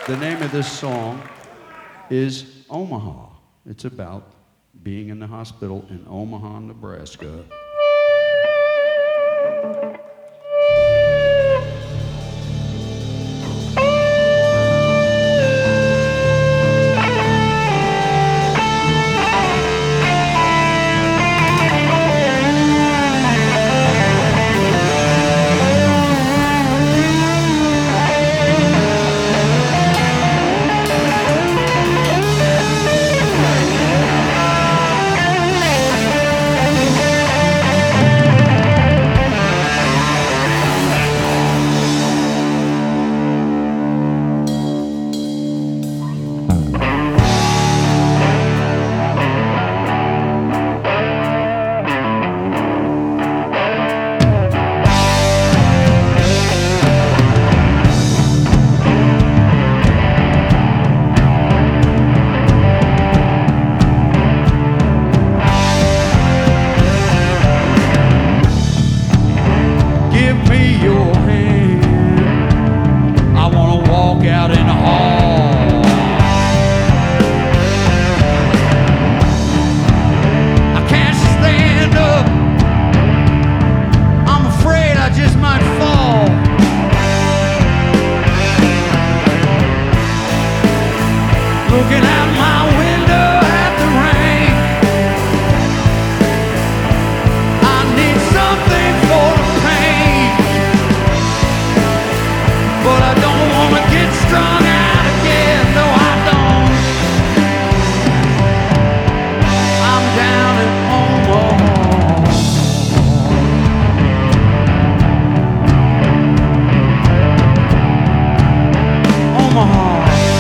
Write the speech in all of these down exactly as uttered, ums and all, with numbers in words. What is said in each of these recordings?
The name of this song is Omaha. It's about being in the hospital in Omaha, Nebraska. Looking out my window at the rain, I need something for the pain, but I don't want to get strung out again. No, I don't. I'm down in Omaha. Omaha.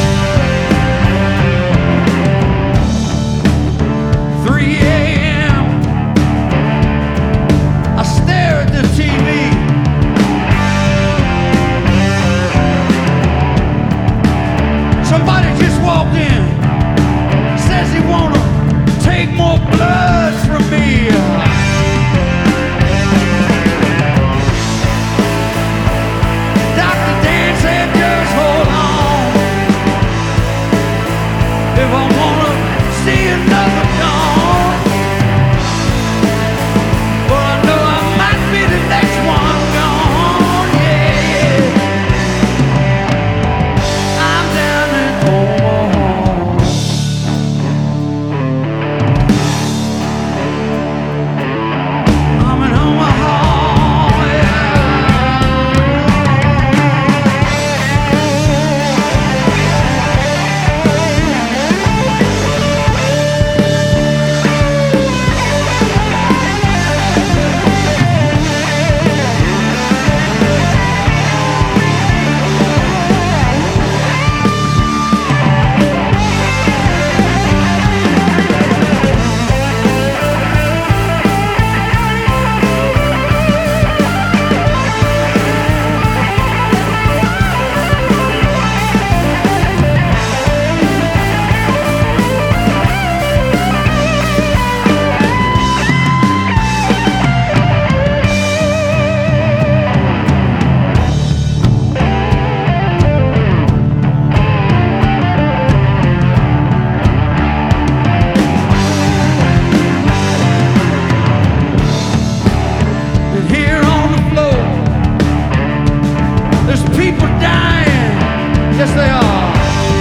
Yes, they are.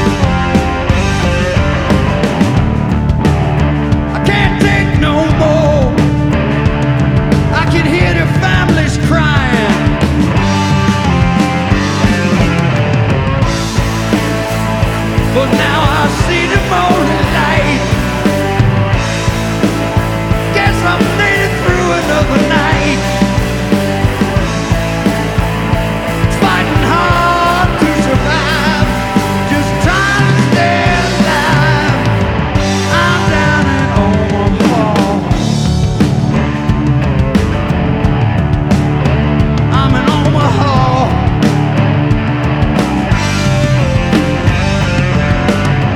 I can't take no more. I can hear their families crying. But now I see the morning light. Guess I've made it through another night. Fighting hard to survive. Just trying to stay alive. I'm down in Omaha. I'm in Omaha.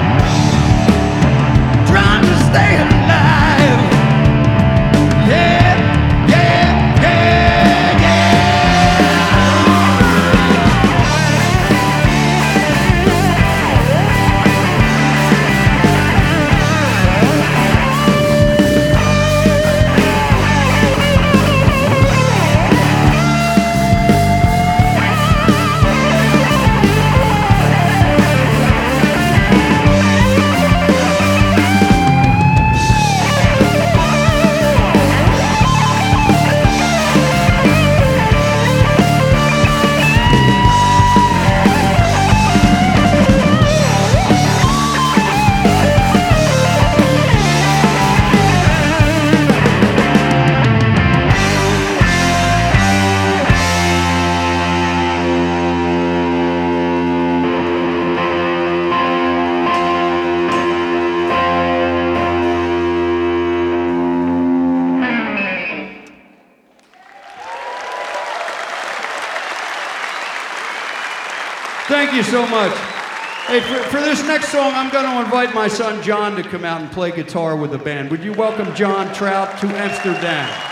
thank you so much. Hey, for, for this next song, I'm going to invite my son John to come out and play guitar with the band. Would you welcome John Trout to Amsterdam?